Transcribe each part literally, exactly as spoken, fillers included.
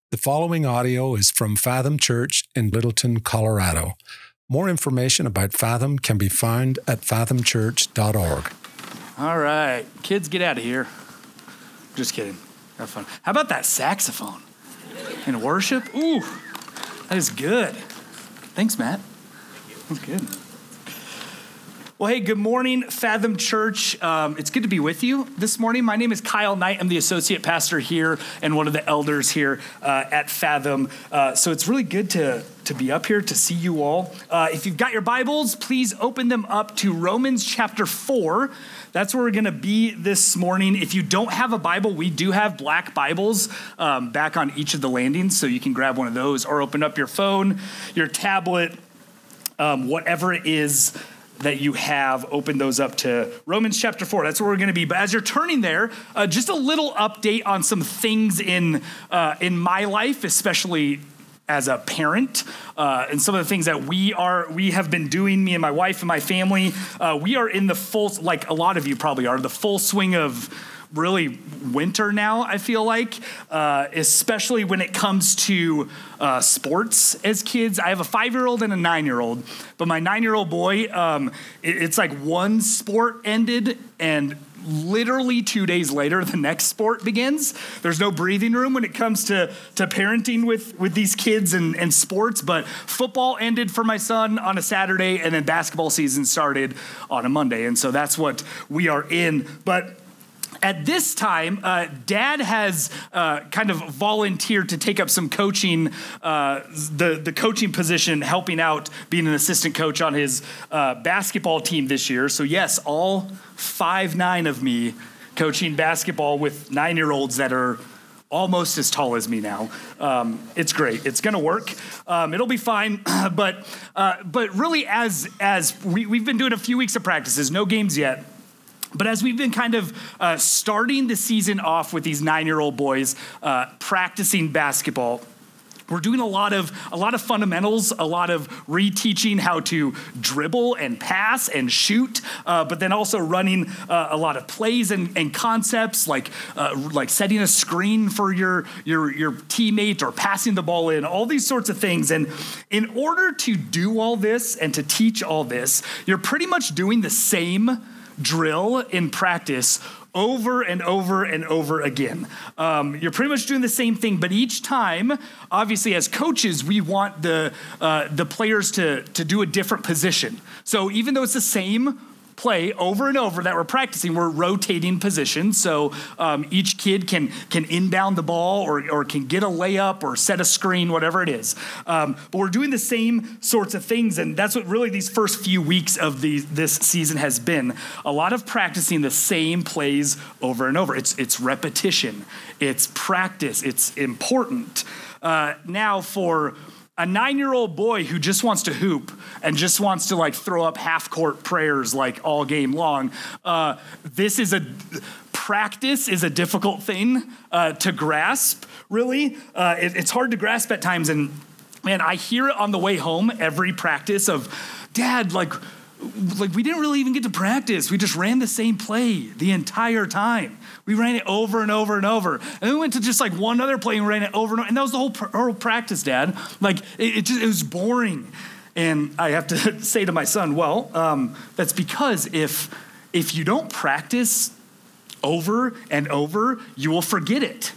The following audio is from Fathom Church in Littleton, Colorado. More information about Fathom can be found at fathom church dot org. All right, kids, get out of here. Just kidding. Have fun. How about that saxophone in worship? Ooh, that is good. Thanks, Matt. That's good. Well, hey, good morning, Fathom Church. Um, it's good to be with you this morning. My name is Kyle Knight. I'm the associate pastor here and one of the elders here uh, at Fathom. Uh, so it's really good to, to be up here, to see you all. Uh, if you've got your Bibles, please open them up to Romans chapter four. That's where we're going to be this morning. If you don't have a Bible, we do have black Bibles um, back on each of the landings, so you can grab one of those or open up your phone, your tablet, um, whatever it is that you have, open those up to Romans chapter four. That's where we're going to be. But as you're turning there, uh, just a little update on some things in uh, in my life, especially as a parent, uh, and some of the things that we are we have been doing, me and my wife and my family. Uh, we are in the full, like a lot of you probably are, the full swing of really winter now, I feel like, uh, especially when it comes to uh, sports as kids. I have a five-year-old and a nine-year-old, but my nine-year-old boy, um, it, it's like one sport ended and literally two days later, the next sport begins. There's no breathing room when it comes to, to parenting with, with these kids and, and sports, but football ended for my son on a Saturday, and then basketball season started on a Monday, and so that's what we are in. But at this time, uh, Dad has uh, kind of volunteered to take up some coaching, uh, the, the coaching position, helping out being an assistant coach on his uh, basketball team this year. So yes, all five nine of me coaching basketball with nine-year-olds that are almost as tall as me now. Um, it's great. It's going to work. Um, it'll be fine. but uh, but really, as as we, we've been doing a few weeks of practices, no games yet. But as we've been kind of uh, starting the season off with these nine-year-old boys uh, practicing basketball, we're doing a lot of a lot of fundamentals, a lot of reteaching how to dribble and pass and shoot, uh, but then also running uh, a lot of plays and, and concepts like uh, like setting a screen for your your your teammate or passing the ball in, all these sorts of things. And in order to do all this and to teach all this, you're pretty much doing the same drill in practice over and over and over again. Um, you're pretty much doing the same thing, but each time, obviously as coaches, we want the uh, the players to, to do a different position. So even though it's the same play over and over that we're practicing, we're rotating positions. So um, each kid can can inbound the ball or, or can get a layup or set a screen, whatever it is. Um, but we're doing the same sorts of things. And that's what really these first few weeks of the, this season has been. A lot of practicing the same plays over and over. It's, it's repetition. It's practice. It's important. Uh, now for a nine-year-old boy who just wants to hoop and just wants to like throw up half-court prayers like all game long, uh, this is a practice is a difficult thing uh, to grasp. Really, uh, it, it's hard to grasp at times. And man, I hear it on the way home every practice of, Dad, like. Like we didn't really even get to practice. We just ran the same play the entire time. We ran it over and over and over. And then we went to just like one other play and we ran it over and over. And that was the whole, pr- whole practice, Dad. Like it, it just, it was boring. And I have to say to my son, well, um, that's because if, if you don't practice over and over, you will forget it.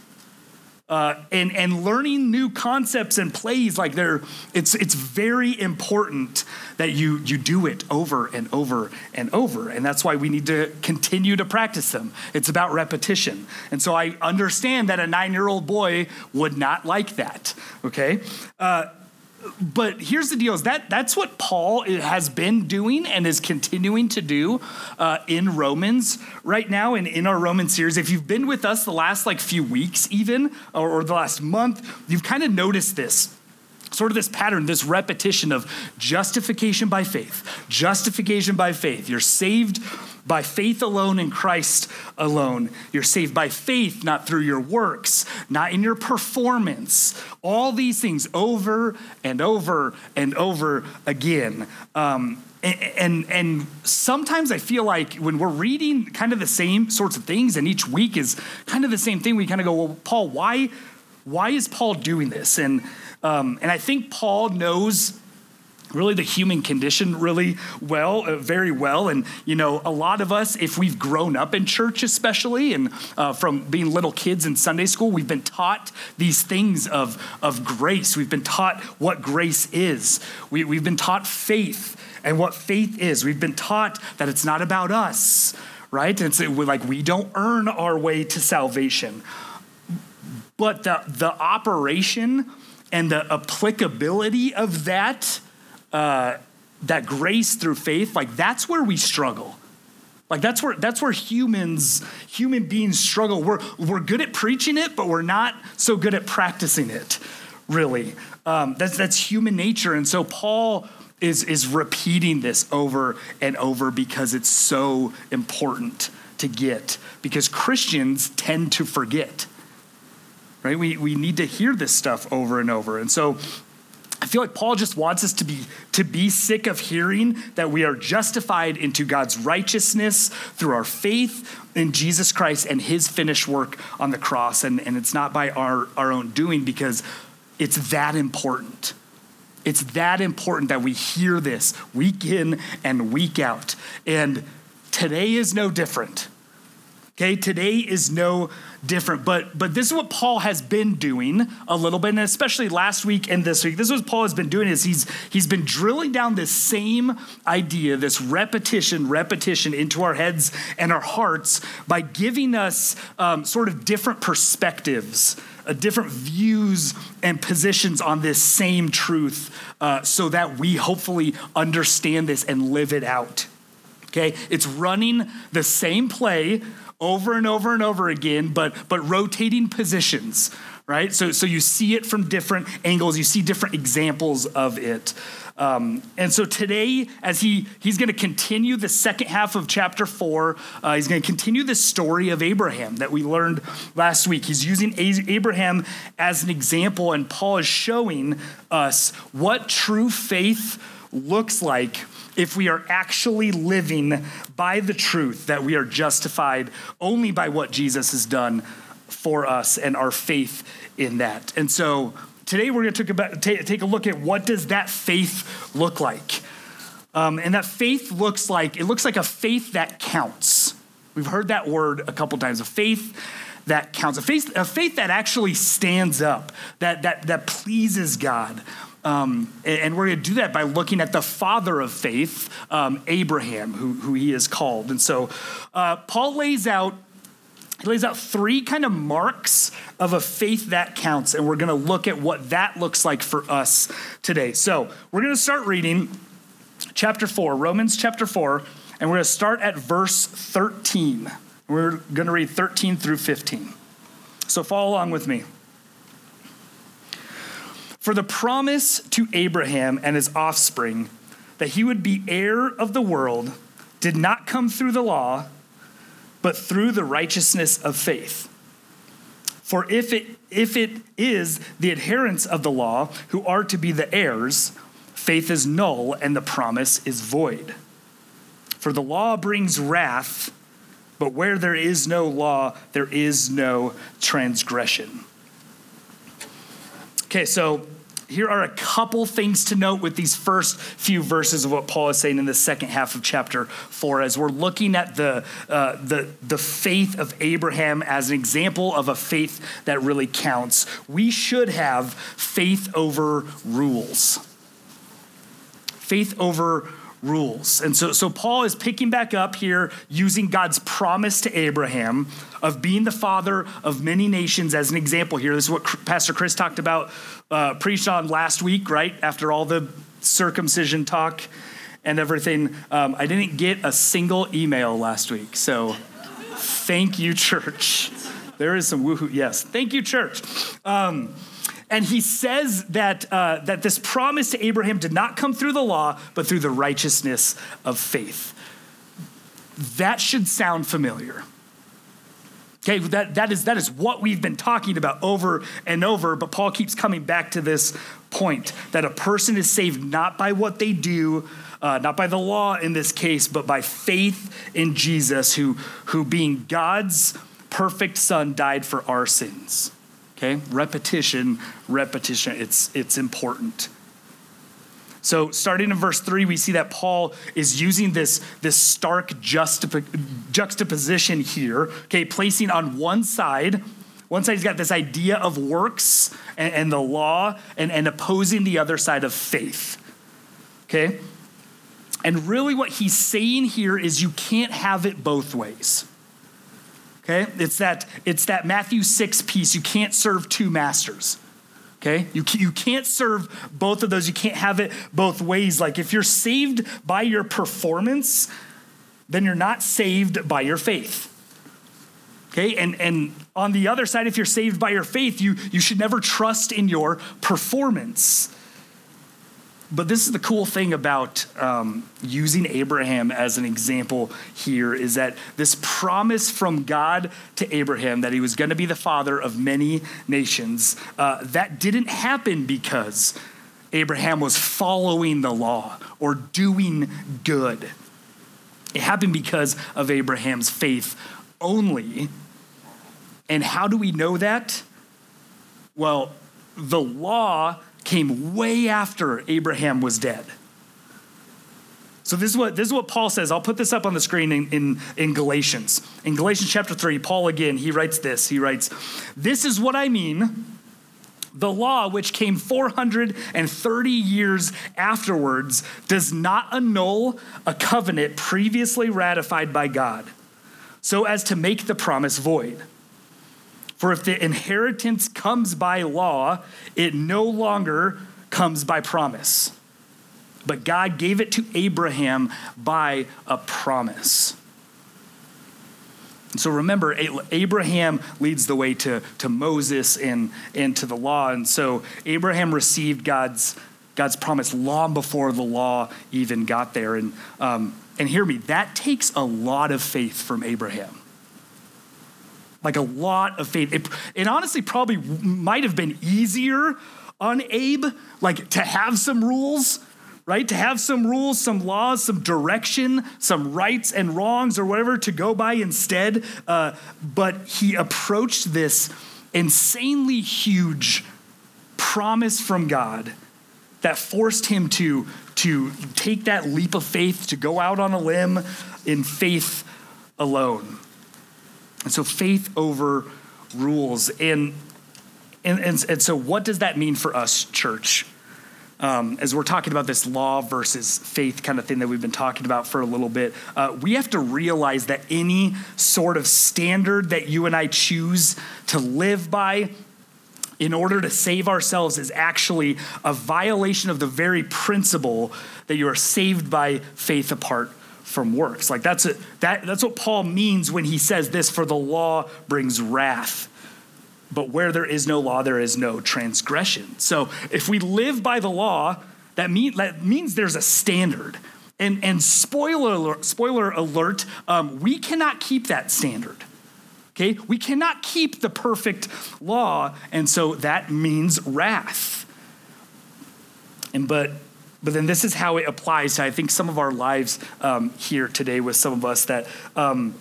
Uh, and, and learning new concepts and plays, like they're, it's it's very important that you you do it over and over and over. And that's why we need to continue to practice them. It's about repetition. And so I understand that a nine-year-old boy would not like that, okay? Uh, But here's the deal, is that that's what Paul has been doing and is continuing to do uh, in Romans right now and in our Roman series. If you've been with us the last like few weeks even, or, or the last month, you've kind of noticed this. Sort of this pattern, this repetition of justification by faith, justification by faith. You're saved by faith alone in Christ alone. You're saved by faith, not through your works, not in your performance. All these things over and over and over again. Um, and, and, and sometimes I feel like when we're reading kind of the same sorts of things and each week is kind of the same thing, we kind of go, well, Paul, why why is Paul doing this? And um, and I think Paul knows really the human condition really well, uh, very well. And, you know, a lot of us, if we've grown up in church especially, and uh, from being little kids in Sunday school, we've been taught these things of, of grace. We've been taught what grace is. We, we've been taught faith and what faith is. We've been taught that it's not about us, right? It's like we don't earn our way to salvation. But the, the operation and the applicability of that Uh, that grace through faith, like that's where we struggle. Like that's where that's where humans, human beings struggle. We're we're good at preaching it, but we're not so good at practicing it, really. Um, that's that's human nature. And so Paul is is repeating this over and over because it's so important to get, because Christians tend to forget, right? We we need to hear this stuff over and over. And so I feel like Paul just wants us to be to be sick of hearing that we are justified into God's righteousness through our faith in Jesus Christ and his finished work on the cross. And, and it's not by our, our own doing, because it's that important. It's that important that we hear this week in and week out. And today is no different. Okay, today is no different, but but this is what Paul has been doing a little bit, and especially last week and this week. This is what Paul has been doing is he's he's been drilling down this same idea, this repetition, repetition into our heads and our hearts by giving us um, sort of different perspectives, uh, different views and positions on this same truth, uh, so that we hopefully understand this and live it out. Okay, it's running the same play over and over and over again, but but rotating positions, right? So so you see it from different angles, you see different examples of it. Um, and so today, as he he's going to continue the second half of chapter four, uh, he's going to continue the story of Abraham that we learned last week. He's using Abraham as an example, and Paul is showing us what true faith looks like if we are actually living by the truth that we are justified only by what Jesus has done for us and our faith in that. And so today we're going to take, about, take a look at what does that faith look like. Um, and that faith looks like, it looks like a faith that counts. We've heard that word a couple times, a faith that counts, a faith, a faith that actually stands up, that that that pleases God. Um, and we're going to do that by looking at the father of faith, um, Abraham, who, who he is called. And so uh, Paul lays out, he lays out three kind of marks of a faith that counts. And we're going to look at what that looks like for us today. So we're going to start reading chapter four, Romans chapter four, and we're going to start at verse thirteen. We're going to read thirteen through fifteen. So follow along with me. For the promise to Abraham and his offspring that he would be heir of the world did not come through the law, but through the righteousness of faith. For if it if it is the adherents of the law who are to be the heirs, faith is null and the promise is void. For the law brings wrath, but where there is no law, there is no transgression. Okay, so here are a couple things to note with these first few verses of what Paul is saying in the second half of chapter four, as we're looking at the uh, the the faith of Abraham as an example of a faith that really counts. We should have faith over rules. Faith over rules. And so, so Paul is picking back up here using God's promise to Abraham of being the father of many nations as an example here. This is what Pastor Chris talked about, uh, preached on last week, right? After all the circumcision talk and everything. Um, I didn't get a single email last week. So thank you, church. There is some woohoo. Yes. Thank you, church. Um, And he says that uh, that this promise to Abraham did not come through the law, but through the righteousness of faith. That should sound familiar. Okay, that, that is that is what we've been talking about over and over, but Paul keeps coming back to this point that a person is saved not by what they do, uh, not by the law in this case, but by faith in Jesus, who, who being God's perfect son died for our sins. Okay, repetition, repetition, it's, it's important. So starting in verse three, we see that Paul is using this, this stark juxtap- juxtaposition here, okay, placing on one side, one side he's got this idea of works and, and the law and, and opposing the other side of faith, okay? And really what he's saying here is you can't have it both ways. Okay, it's that it's that Matthew six piece. You can't serve two masters. Okay, you you can't serve both of those. You can't have it both ways. Like if you're saved by your performance, then you're not saved by your faith. Okay, and and on the other side, if you're saved by your faith, you you should never trust in your performance. But this is the cool thing about um, using Abraham as an example here is that this promise from God to Abraham that he was going to be the father of many nations, uh, that didn't happen because Abraham was following the law or doing good. It happened because of Abraham's faith only. And how do we know that? Well, the law came way after Abraham was dead. So this is what this is what Paul says. I'll put this up on the screen in, in, in Galatians. In Galatians chapter three, Paul again, he writes this. He writes, "This is what I mean. The law, which came four hundred thirty years afterwards, does not annul a covenant previously ratified by God, so as to make the promise void. For if the inheritance comes by law, it no longer comes by promise. But God gave it to Abraham by a promise." And so remember, Abraham leads the way to, to Moses and, and to the law. And so Abraham received God's, God's promise long before the law even got there. And, um, and hear me, that takes a lot of faith from Abraham. Like a lot of faith. It, it honestly probably might have been easier on Abe, like to have some rules, right? To have some rules, some laws, some direction, some rights and wrongs or whatever to go by instead. Uh, but he approached this insanely huge promise from God that forced him to, to take that leap of faith, to go out on a limb in faith alone. And so faith over rules. And, and, and, and so what does that mean for us, church? Um, as we're talking about this law versus faith kind of thing that we've been talking about for a little bit, uh, we have to realize that any sort of standard that you and I choose to live by in order to save ourselves is actually a violation of the very principle that you are saved by faith apart from works. Like that's a, that that's what Paul means when he says this, for the law brings wrath. But where there is no law, there is no transgression. So if we live by the law, that, mean, that means there's a standard. And, and spoiler alert, spoiler alert um, we cannot keep that standard. Okay? We cannot keep the perfect law, and so that means wrath. And but But then this is how it applies to, I think, some of our lives um, here today with some of us that um,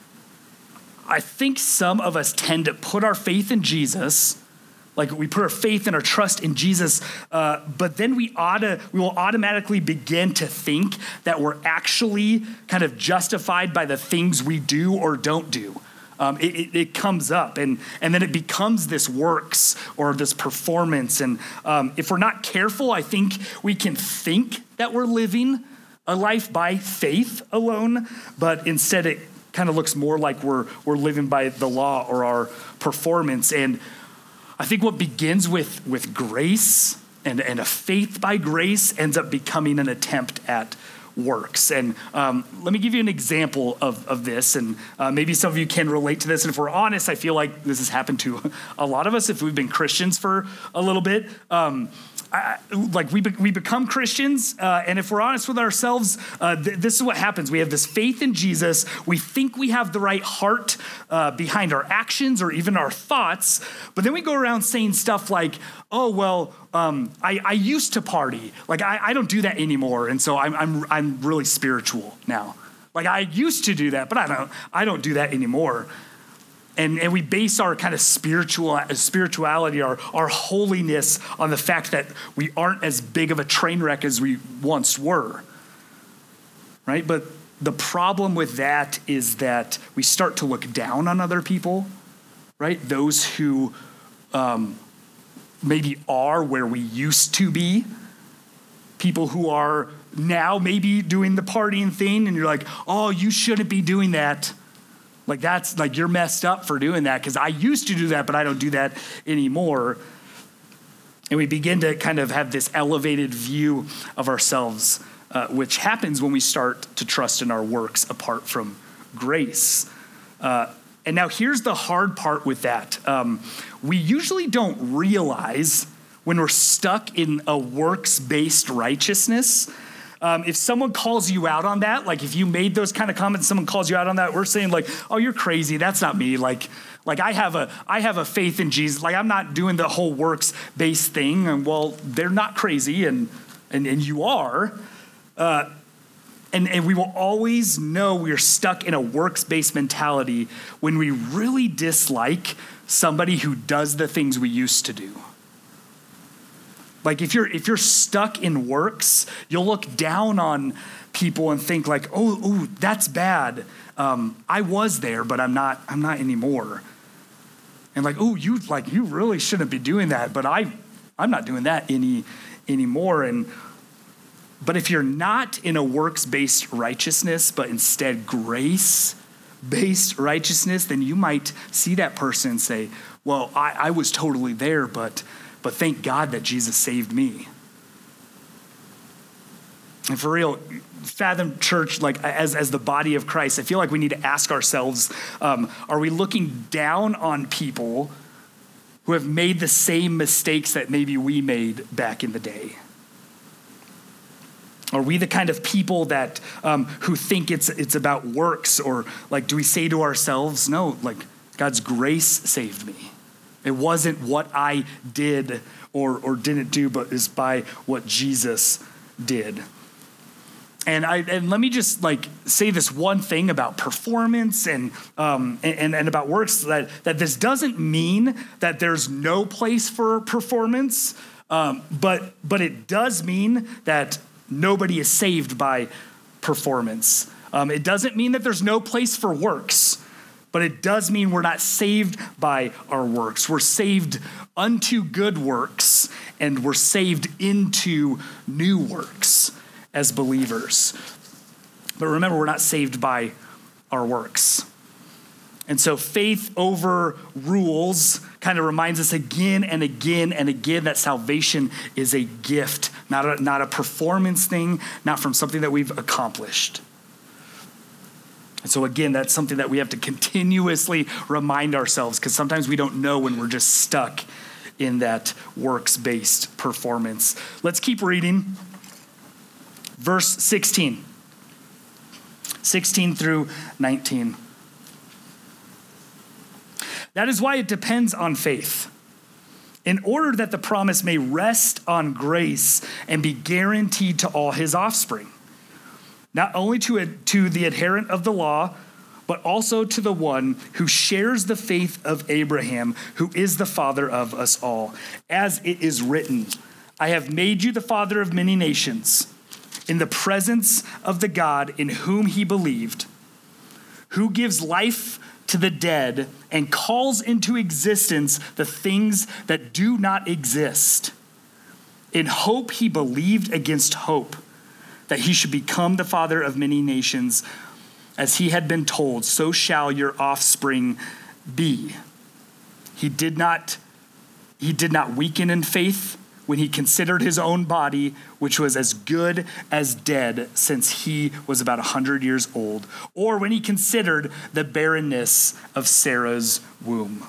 I think some of us tend to put our faith in Jesus, like we put our faith and our trust in Jesus, uh, but then we ought to, we will automatically begin to think that we're actually kind of justified by the things we do or don't do. Um, it, it, it comes up, and, and then it becomes this works or this performance. And um, if we're not careful, I think we can think that we're living a life by faith alone, but instead it kind of looks more like we're we're living by the law or our performance. And I think what begins with, with grace and, and a faith by grace ends up becoming an attempt at works. And um, let me give you an example of, of this, and uh, maybe some of you can relate to this. And if we're honest, I feel like this has happened to a lot of us if we've been Christians for a little bit. Um, I, like we be, we become Christians, uh, and if we're honest with ourselves, uh, th- this is what happens. We have this faith in Jesus. We think we have the right heart uh, behind our actions or even our thoughts, but then we go around saying stuff like, "Oh well, um, I, I used to party. Like I, I don't do that anymore, and so I'm I'm I'm really spiritual now. Like I used to do that, but I don't I don't do that anymore." And, and we base our kind of spiritual spirituality, our, our holiness on the fact that we aren't as big of a train wreck as we once were, right? But the problem with that is that we start to look down on other people, right? Those who um, maybe are where we used to be, people who are now maybe doing the partying thing, and you're like, oh, you shouldn't be doing that. Like that's like you're messed up for doing that because I used to do that, but I don't do that anymore. And we begin to kind of have this elevated view of ourselves, uh, which happens when we start to trust in our works apart from grace. Uh, and now here's the hard part with that. Um, we usually don't realize when we're stuck in a works-based righteousness. Um, if someone calls you out on that, like if you made those kind of comments, someone calls you out on that, we're saying like, oh, you're crazy. That's not me. Like, like I have a, I have a faith in Jesus. Like I'm not doing the whole works-based thing. And well, they're not crazy, and and, and you are. Uh, and, and we will always know we're stuck in a works-based mentality when we really dislike somebody who does the things we used to do. Like if you're if you're stuck in works, you'll look down on people and think like, oh, ooh, that's bad. Um, I was there, but I'm not. I'm not anymore. And like, oh, you like you really shouldn't be doing that, but I, I'm not doing that any anymore. And but if you're not in a works-based righteousness, but instead grace-based righteousness, then you might see that person and say, well, I, I was totally there, but. But thank God that Jesus saved me. And for real, Fathom Church, like as, as the body of Christ, I feel like we need to ask ourselves, um, are we looking down on people who have made the same mistakes that maybe we made back in the day? Are we the kind of people that um, who think it's it's about works, or like do we say to ourselves, no, like God's grace saved me. It wasn't what I did or, or didn't do, but is by what Jesus did. And I and let me just like say this one thing about performance and um, and, and about works, that, that this doesn't mean that there's no place for performance, um, but but it does mean that nobody is saved by performance. Um, it doesn't mean that there's no place for works. But it does mean we're not saved by our works. We're saved unto good works, and we're saved into new works as believers. But remember, we're not saved by our works. And so faith over rules kind of reminds us again and again and again that salvation is a gift, not a, not a performance thing, not from something that we've accomplished. And so again, that's something that we have to continuously remind ourselves, because sometimes we don't know when we're just stuck in that works-based performance. Let's keep reading. Verse sixteen. sixteen through nineteen. That is why it depends on faith, in order that the promise may rest on grace and be guaranteed to all his offspring. Not only to, a, to the adherent of the law, but also to the one who shares the faith of Abraham, who is the father of us all. As it is written, I have made you the father of many nations, in the presence of the God in whom he believed, who gives life to the dead and calls into existence the things that do not exist. In hope he believed against hope, that he should become the father of many nations, as he had been told, so shall your offspring be. He did not, he did not weaken in faith when he considered his own body, which was as good as dead since he was about a hundred years old, or when he considered the barrenness of Sarah's womb.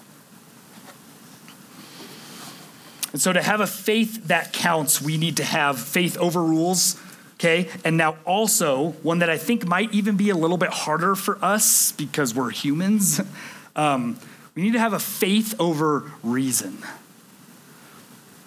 And so to have a faith that counts, we need to have faith over rules. Okay, and now also one that I think might even be a little bit harder for us because we're humans. Um, we need to have a faith over reason.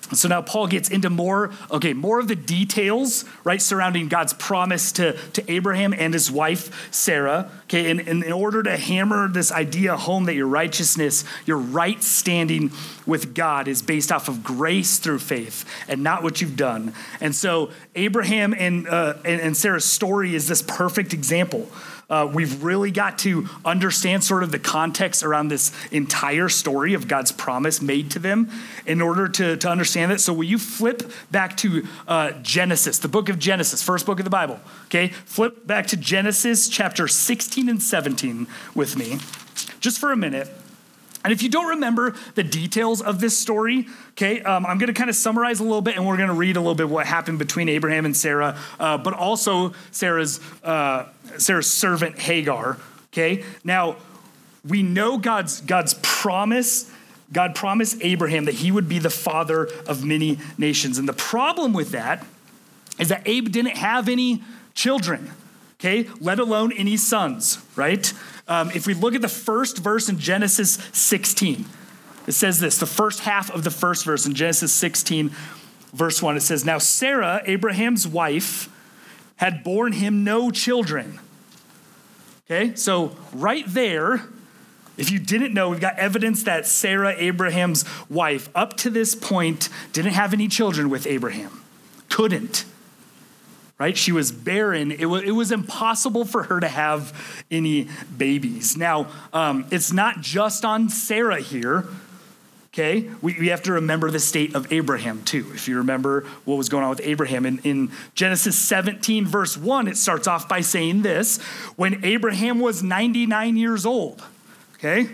So now Paul gets into more, okay, more of the details, right, surrounding God's promise to, to Abraham and his wife, Sarah, okay, and, and in order to hammer this idea home that your righteousness, your right standing with God is based off of grace through faith and not what you've done. And so Abraham and, uh, and, and Sarah's story is this perfect example. Uh, we've really got to understand sort of the context around this entire story of God's promise made to them in order to, to understand it. So will you flip back to uh, Genesis, the book of Genesis, first book of the Bible, okay? Flip back to Genesis chapter sixteen and seventeen with me, just for a minute. And if you don't remember the details of this story, okay, um, I'm going to kind of summarize a little bit, and we're going to read a little bit what happened between Abraham and Sarah, uh, but also Sarah's uh, Sarah's servant Hagar. Okay, now we know God's God's promise. God promised Abraham that he would be the father of many nations, and the problem with that is that Abe didn't have any children. Okay, let alone any sons, right? Um, if we look at the first verse in Genesis sixteen, it says this, the first half of the first verse in Genesis sixteen, verse one, it says, now Sarah, Abraham's wife, had borne him no children. Okay, so right there, if you didn't know, we've got evidence that Sarah, Abraham's wife, up to this point, didn't have any children with Abraham. Couldn't. Right? She was barren. It was, it was impossible for her to have any babies. Now, um, it's not just on Sarah here, okay? We, we have to remember the state of Abraham too. If you remember what was going on with Abraham. In, in Genesis seventeen, verse one, it starts off by saying this, when Abraham was ninety-nine years old, okay?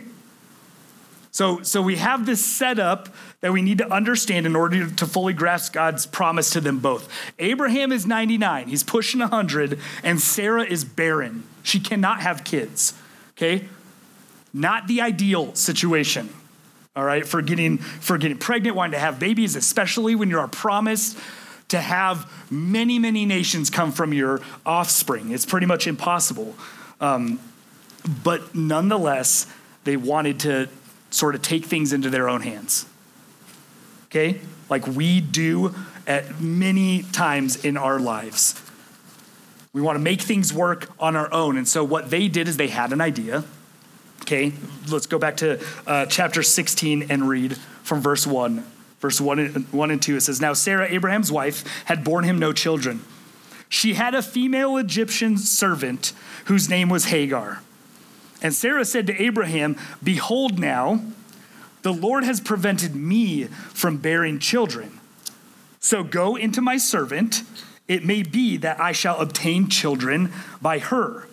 So, so we have this setup that we need to understand in order to fully grasp God's promise to them both. Abraham is ninety-nine, he's pushing one hundred, and Sarah is barren. She cannot have kids, okay? Not the ideal situation, all right, for getting, for getting pregnant, wanting to have babies, especially when you are promised to have many, many nations come from your offspring. It's pretty much impossible. Um, but nonetheless, they wanted to sort of take things into their own hands, okay? Like we do at many times in our lives. We want to make things work on our own. And so what they did is they had an idea, okay? Let's go back to uh, chapter sixteen and read from verse one. Verse one and, one and two, it says, now Sarah, Abraham's wife, had borne him no children. She had a female Egyptian servant whose name was Hagar. And Sarah said to Abraham, behold now, the Lord has prevented me from bearing children. So go into my servant. It may be that I shall obtain children by her.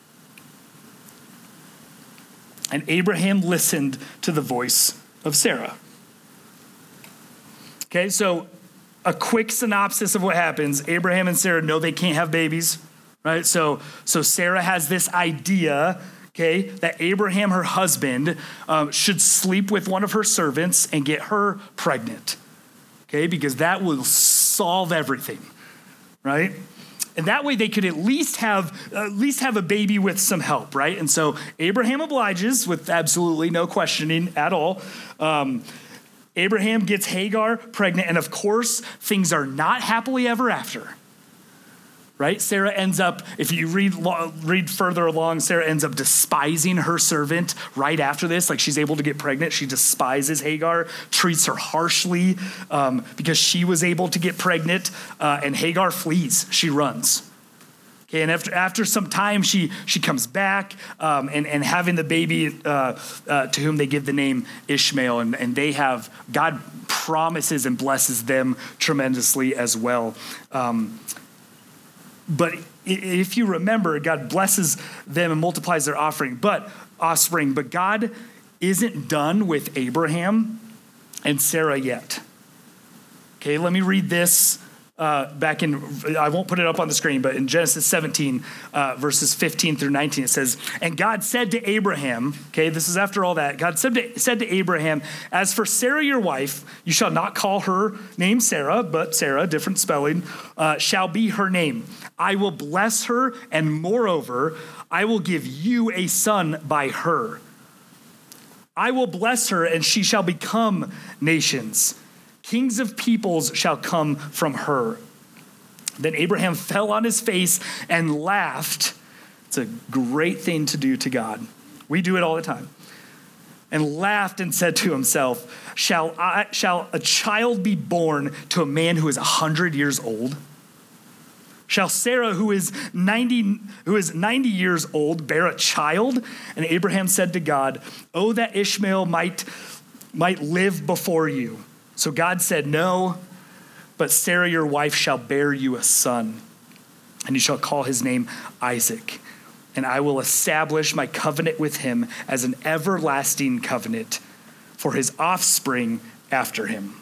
And Abraham listened to the voice of Sarah. Okay, so a quick synopsis of what happens. Abraham and Sarah know they can't have babies, right? So, so Sarah has this idea, okay, that Abraham, her husband, um, should sleep with one of her servants and get her pregnant, okay, because that will solve everything, right? And that way they could at least have at least have a baby with some help, right? And so Abraham obliges with absolutely no questioning at all. Um, Abraham gets Hagar pregnant, and of course, things are not happily ever after. Right? Sarah ends up, if you read read further along, Sarah ends up despising her servant right after this. Like she's able to get pregnant. She despises Hagar, treats her harshly um, because she was able to get pregnant. Uh, and Hagar flees. She runs. Okay, and after after some time, she she comes back um, and, and having the baby uh, uh, to whom they give the name Ishmael. And, and they have, God promises and blesses them tremendously as well. Um But if you remember, God blesses them and multiplies their offering, but offspring. But God isn't done with Abraham and Sarah yet. Okay, let me read this uh, back in, I won't put it up on the screen, but in Genesis seventeen, uh, verses fifteen through nineteen, it says, and God said to Abraham, okay, this is after all that, God said to, said to Abraham, as for Sarah your wife, you shall not call her name Sarah, but Sarah, different spelling, uh, shall be her name. I will bless her, and moreover, I will give you a son by her. I will bless her, and she shall become nations. Kings of peoples shall come from her. Then Abraham fell on his face and laughed. It's a great thing to do to God. We do it all the time. And laughed and said to himself, shall I, shall a child be born to a man who is a hundred years old? Shall Sarah, who is ninety, who is ninety years old, bear a child? And Abraham said to God, oh, that Ishmael might, might live before you. So God said, no, but Sarah, your wife, shall bear you a son, and you shall call his name Isaac. And I will establish my covenant with him as an everlasting covenant for his offspring after him.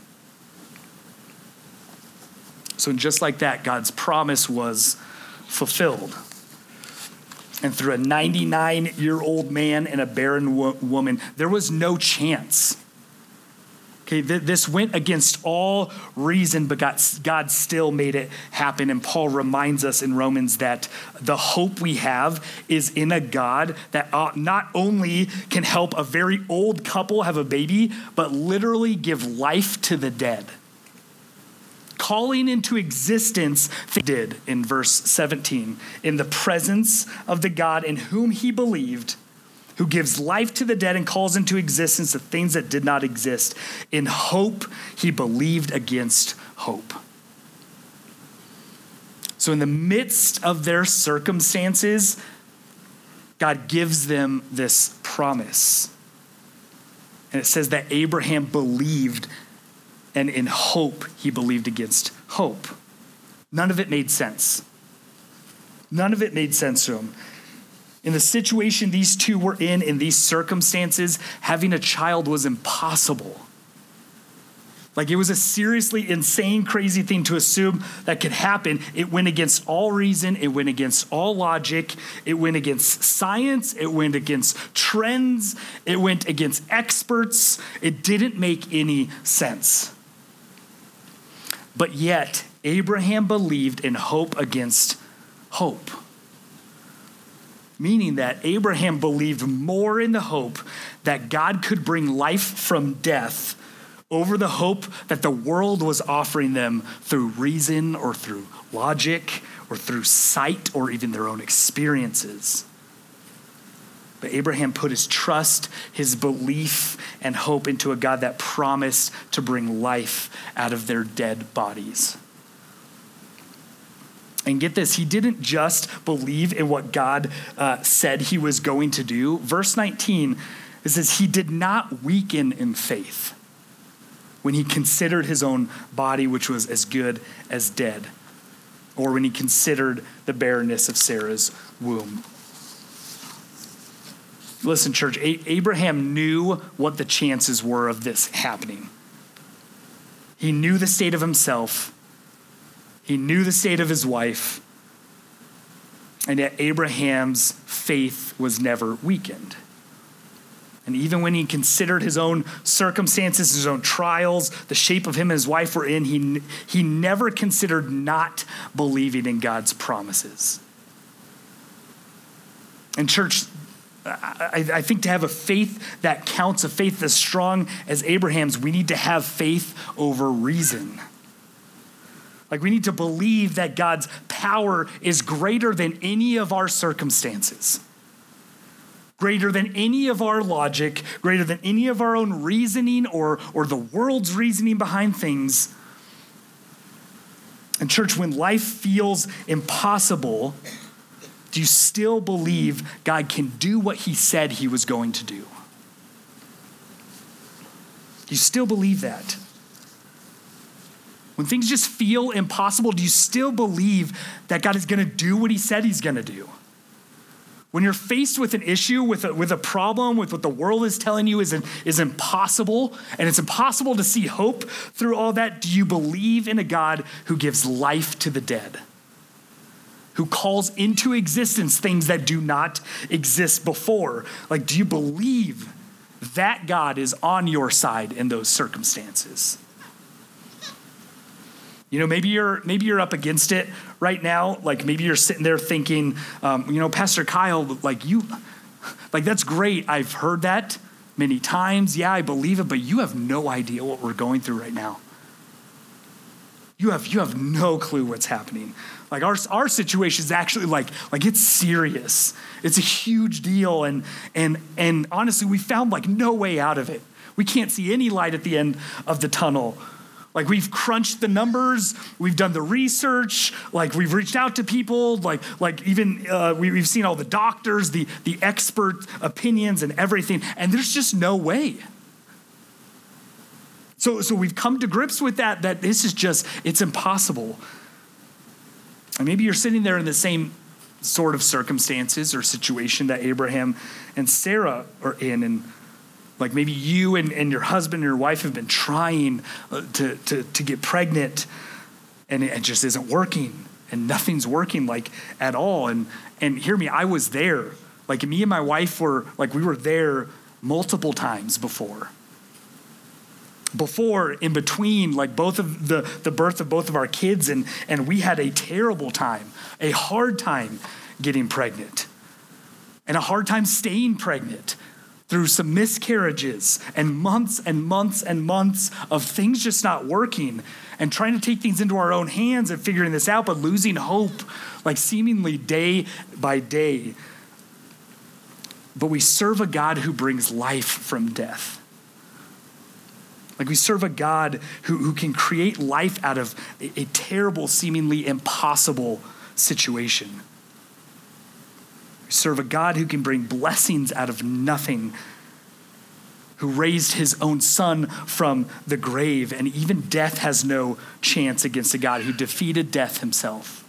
So just like that, God's promise was fulfilled. And through a ninety-nine-year-old man and a barren wo- woman, there was no chance. Okay, th- this went against all reason, but God, God still made it happen. And Paul reminds us in Romans that the hope we have is in a God that uh, not only can help a very old couple have a baby, but literally give life to the dead. Calling into existence, they did in verse seventeen, in the presence of the God in whom he believed, who gives life to the dead and calls into existence the things that did not exist. In hope, he believed against hope. So in the midst of their circumstances, God gives them this promise. And it says that Abraham believed, and in hope, he believed against hope. None of it made sense. None of it made sense to him. In the situation these two were in, in these circumstances, having a child was impossible. Like, it was a seriously insane, crazy thing to assume that could happen. It went against all reason. It went against all logic. It went against science. It went against trends. It went against experts. It didn't make any sense. But yet, Abraham believed in hope against hope. Meaning that Abraham believed more in the hope that God could bring life from death over the hope that the world was offering them through reason or through logic or through sight or even their own experiences. But Abraham put his trust, his belief, and hope into a God that promised to bring life out of their dead bodies. And get this, he didn't just believe in what God uh, said he was going to do. Verse nineteen, it says he did not weaken in faith when he considered his own body, which was as good as dead, or when he considered the barrenness of Sarah's womb. Listen, church, A- Abraham knew what the chances were of this happening. He knew the state of himself. He knew the state of his wife, and yet Abraham's faith was never weakened. And even when he considered his own circumstances, his own trials, the shape of him and his wife were in, he, he never considered not believing in God's promises. And church, I, I think to have a faith that counts, a faith as strong as Abraham's, we need to have faith over reason. Like, we need to believe that God's power is greater than any of our circumstances, greater than any of our logic, greater than any of our own reasoning or, or the world's reasoning behind things. And church, when life feels impossible, do you still believe God can do what he said he was going to do? Do you still believe that? When things just feel impossible, do you still believe that God is going to do what he said he's going to do? When you're faced with an issue, with a, with a problem, with what the world is telling you is, is impossible, and it's impossible to see hope through all that, do you believe in a God who gives life to the dead? Who calls into existence things that do not exist before? Like, do you believe that God is on your side in those circumstances? You know, maybe you're maybe you're up against it right now. Like, maybe you're sitting there thinking, um, you know, Pastor Kyle, like you, like that's great. I've heard that many times. Yeah, I believe it, but you have no idea what we're going through right now. You have you have no clue what's happening. Like our our situation is actually like like it's serious. It's a huge deal, and and and honestly, we found like no way out of it. We can't see any light at the end of the tunnel. Like we've crunched the numbers, we've done the research, like we've reached out to people, like like even uh, we, we've seen all the doctors, the the expert opinions and everything, and there's just no way. So so we've come to grips with that, that this is just, it's impossible. And maybe you're sitting there in the same sort of circumstances or situation that Abraham and Sarah are in, and like maybe you and, and your husband and your wife have been trying to, to, to get pregnant, and it just isn't working, and nothing's working like at all. And and hear me, I was there. Like me and my wife were, like we were there multiple times before. Before, in between, like both of the, the birth of both of our kids, and, and we had a terrible time, a hard time getting pregnant, and a hard time staying pregnant through some miscarriages and months and months and months of things just not working, and trying to take things into our own hands and figuring this out, but losing hope, like seemingly day by day. But we serve a God who brings life from death. Like we serve a God who, who can create life out of a, a terrible, seemingly impossible situation. We serve a God who can bring blessings out of nothing, who raised his own son from the grave, and even death has no chance against a God who defeated death himself.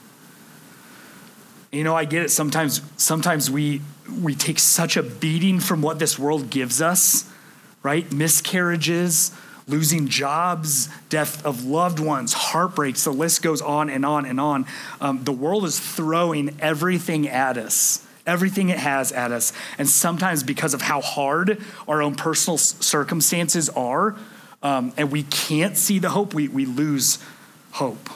You know, I get it. Sometimes, sometimes we we take such a beating from what this world gives us, right? Miscarriages, losing jobs, death of loved ones, heartbreaks, the list goes on and on and on. Um, the world is throwing everything at us, everything it has at us. And sometimes because of how hard our own personal circumstances are, um, and we can't see the hope, we, we lose hope.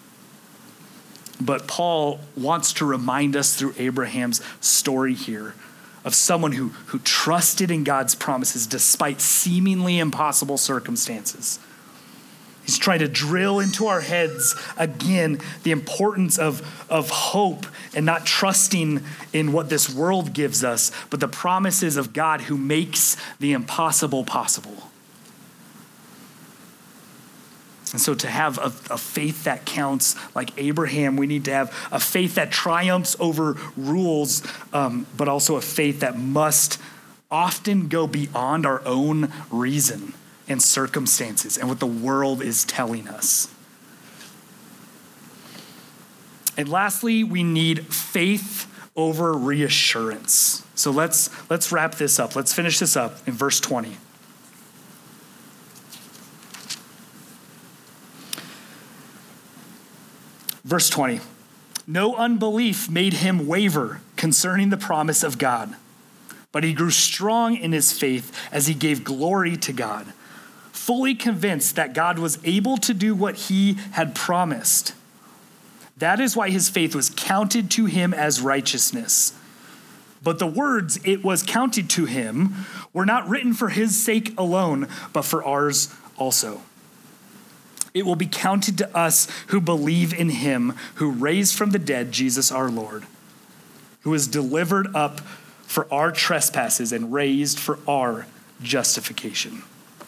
But Paul wants to remind us through Abraham's story here of someone who, who trusted in God's promises despite seemingly impossible circumstances. He's trying to drill into our heads again the importance of, of hope and not trusting in what this world gives us, but the promises of God who makes the impossible possible. And so to have a, a faith that counts like Abraham, we need to have a faith that triumphs over rules, um, but also a faith that must often go beyond our own reason and circumstances and what the world is telling us. And lastly, we need faith over reassurance. So let's let's wrap this up. Let's finish this up in verse twenty. Verse twenty, no unbelief made him waver concerning the promise of God, but he grew strong in his faith as he gave glory to God, fully convinced that God was able to do what he had promised. That is why his faith was counted to him as righteousness. But the words "it was counted to him" were not written for his sake alone, but for ours also. It will be counted to us who believe in him who raised from the dead Jesus our Lord, who was delivered up for our trespasses and raised for our justification.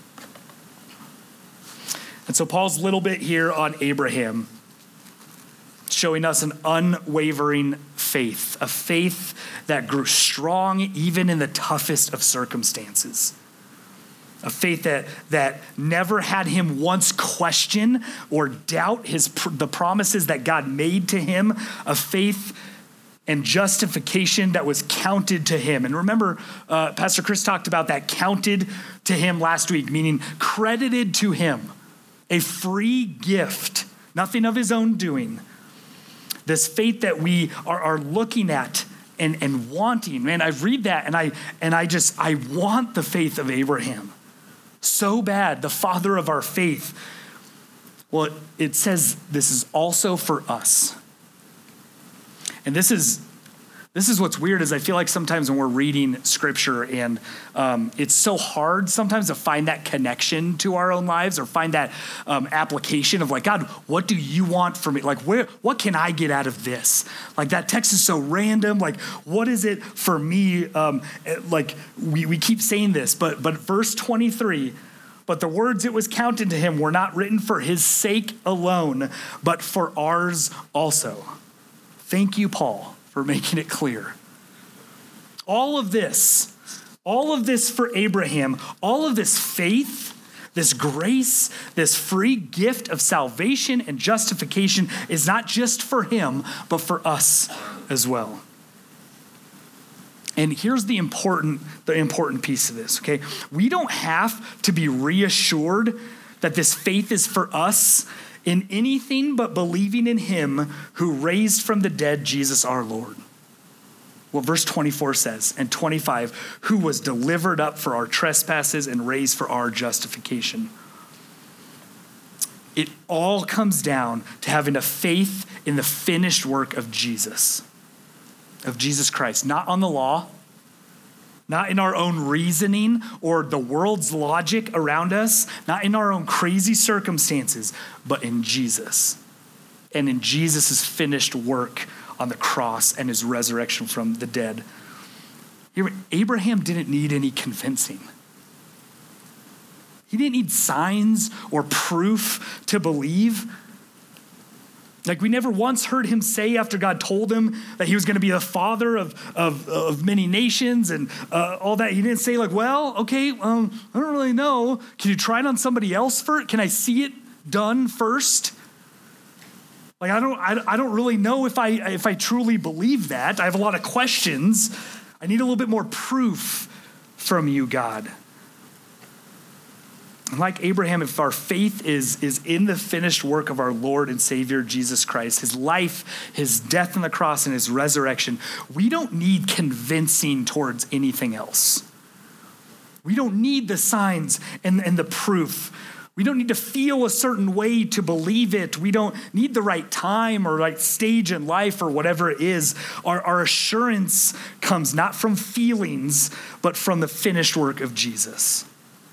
And so Paul's little bit here on Abraham, showing us an unwavering faith, a faith that grew strong even in the toughest of circumstances. A faith that, that never had him once question or doubt his the promises that God made to him. A faith and justification that was counted to him. And remember, uh, Pastor Chris talked about that counted to him last week, meaning credited to him. A free gift, nothing of his own doing. This faith that we are, are looking at and, and wanting. Man, I read that and I and I just, I want the faith of Abraham. So bad, the father of our faith. Well, it, it says this is also for us. And this is This is what's weird is I feel like sometimes when we're reading scripture and um, it's so hard sometimes to find that connection to our own lives or find that um, application of like, God, what do you want from me? Like, where, what can I get out of this? Like that text is so random. Like, what is it for me? Um, like we, we keep saying this, but, but verse twenty-three, but the words it was counted to him were not written for his sake alone, but for ours also. Thank you, Paul, for making it clear. All of this, all of this for Abraham, all of this faith, this grace, this free gift of salvation and justification is not just for him, but for us as well. And here's the important, the important piece of this, okay? We don't have to be reassured that this faith is for us in anything but believing in him who raised from the dead Jesus our Lord. Well, verse twenty-four says, and twenty-five, who was delivered up for our trespasses and raised for our justification. It all comes down to having a faith in the finished work of Jesus, of Jesus Christ, not on the law, not in our own reasoning or the world's logic around us, not in our own crazy circumstances, but in Jesus and in Jesus' finished work on the cross and his resurrection from the dead. Abraham didn't need any convincing. He didn't need signs or proof to believe. Like we never once heard him say after God told him that he was going to be the father of, of, of many nations and uh, all that. He didn't say like, well, okay, um, I don't really know. Can you try it on somebody else first? Can I see it done first? Like I don't, I, I don't really know if I if I truly believe that. I have a lot of questions. I need a little bit more proof from you, God. And like Abraham, if our faith is, is in the finished work of our Lord and Savior, Jesus Christ, his life, his death on the cross, and his resurrection, we don't need convincing towards anything else. We don't need the signs and, and the proof. We don't need to feel a certain way to believe it. We don't need the right time or right stage in life or whatever it is. Our, our assurance comes not from feelings, but from the finished work of Jesus.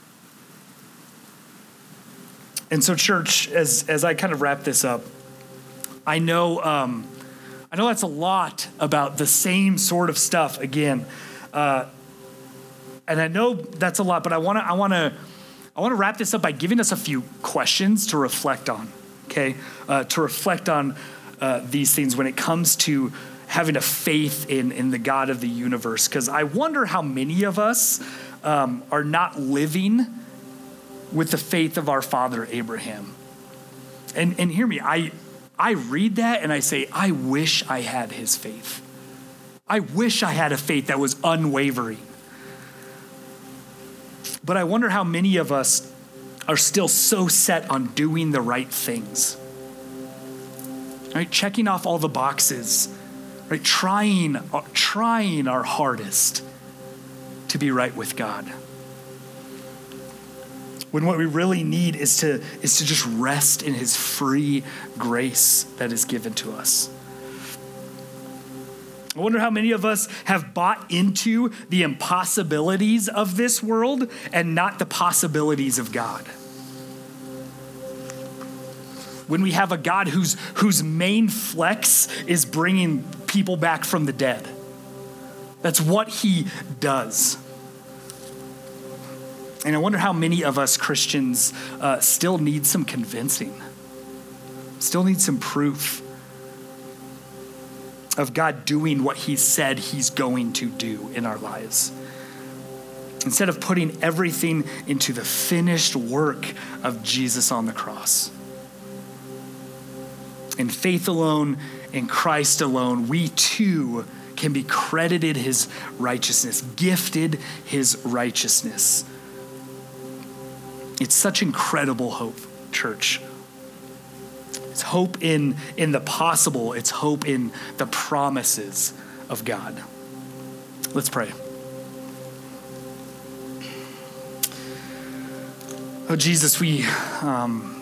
And so, church, as as I kind of wrap this up, I know um, I know that's a lot about the same sort of stuff again, uh, and I know that's a lot. But I want to I want to I want to wrap this up by giving us a few questions to reflect on. Okay, uh, to reflect on uh, these things when it comes to having a faith in in the God of the universe. Because I wonder how many of us um, are not living with the faith of our father Abraham. And and hear me, I I read that and I say, I wish I had his faith. I wish I had a faith that was unwavering. But I wonder how many of us are still so set on doing the right things. Right? Checking off all the boxes, right? Trying, trying our hardest to be right with God. When what we really need is to, is to just rest in his free grace that is given to us. I wonder how many of us have bought into the impossibilities of this world and not the possibilities of God. When we have a God whose, whose main flex is bringing people back from the dead. That's what he does. And I wonder how many of us Christians uh, still need some convincing, still need some proof of God doing what he said he's going to do in our lives. Instead of putting everything into the finished work of Jesus on the cross. In faith alone, in Christ alone, we too can be credited his righteousness, gifted his righteousness. It's such incredible hope, church. It's hope in, in the possible. It's hope in the promises of God. Let's pray. Oh, Jesus, we, um,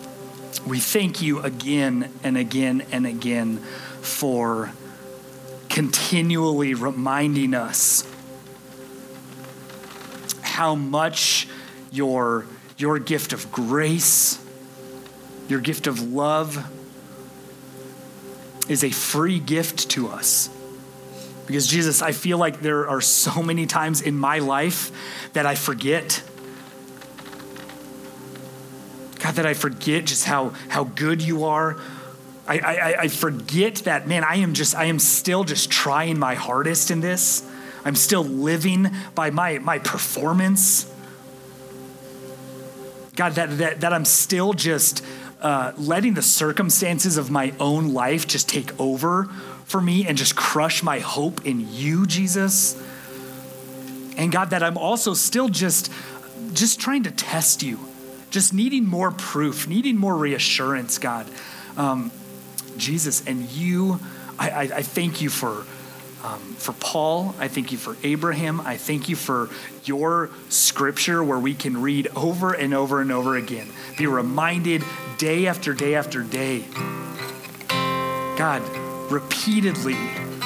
we thank you again and again and again for continually reminding us how much your, your gift of grace, your gift of love is a free gift to us. Because Jesus, I feel like there are so many times in my life that I forget. God, that I forget just how, how good you are. I, I, I forget that, man, I am just, I am still just trying my hardest in this. I'm still living by my, my performance. God, that, that, that I'm still just uh, letting the circumstances of my own life just take over for me and just crush my hope in you, Jesus. And God, that I'm also still just, just trying to test you, just needing more proof, needing more reassurance, God. Um, Jesus, and you, I, I, I thank you for um, for Paul. I thank you for Abraham. I thank you for your scripture where we can read over and over and over again, be reminded day after day after day, God, repeatedly,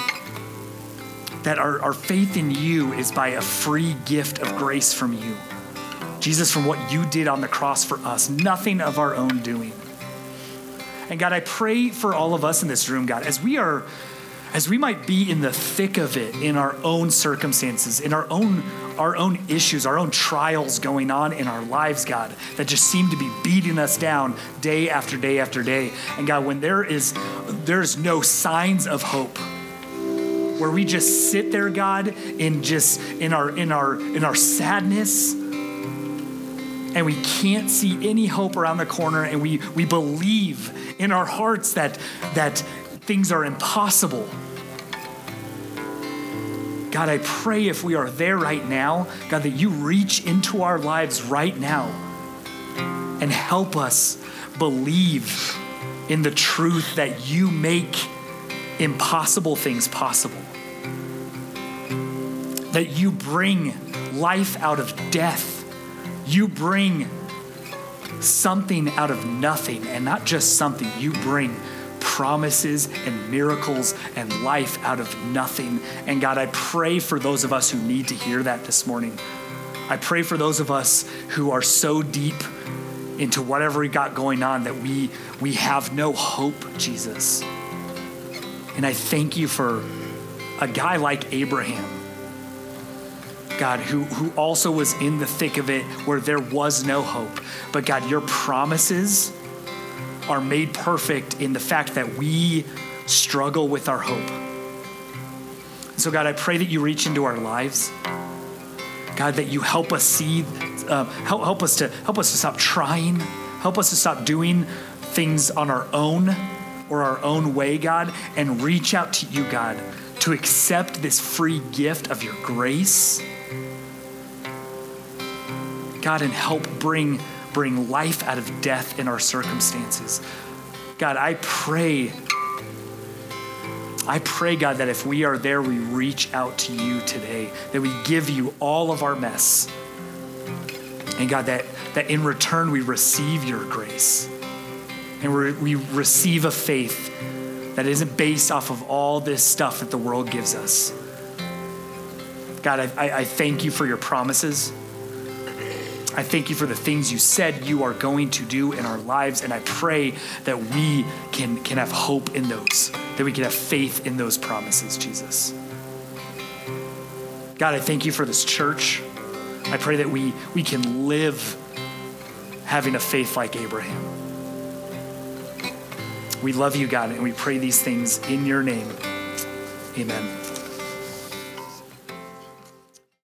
that our, our faith in you is by a free gift of grace from you. Jesus, from what you did on the cross for us, nothing of our own doing. And God, I pray for all of us in this room, God, as we are, as we might be in the thick of it in our own circumstances, in our own, our own issues, our own trials going on in our lives, God, that just seem to be beating us down day after day after day. And God, when there is, there's no signs of hope, where we just sit there, God, in just in our in our in our sadness, and we can't see any hope around the corner, and we we believe in our hearts that that things are impossible. God, I pray if we are there right now, God, that you reach into our lives right now and help us believe in the truth that you make impossible things possible. That you bring life out of death. You bring something out of nothing, and not just something. You bring promises and miracles and life out of nothing. And God, I pray for those of us who need to hear that this morning. I pray for those of us who are so deep into whatever we got going on that we, we have no hope, Jesus. And I thank you for a guy like Abraham, God, who, who also was in the thick of it where there was no hope. But God, your promises are made perfect in the fact that we struggle with our hope. And so God, I pray that you reach into our lives. God, that you help us see, uh, help, help us to help us to stop trying, help us to stop doing things on our own or our own way, God, and reach out to you, God, to accept this free gift of your grace, God, and help bring, bring life out of death in our circumstances. God, I pray, I pray, God, that if we are there, we reach out to you today, that we give you all of our mess. And God, that, that in return, we receive your grace. And we we receive a faith that isn't based off of all this stuff that the world gives us. God, I, I thank you for your promises. I thank you for the things you said you are going to do in our lives. And I pray that we can, can have hope in those, that we can have faith in those promises, Jesus. God, I thank you for this church. I pray that we, we can live having a faith like Abraham. We love you, God, and we pray these things in your name. Amen.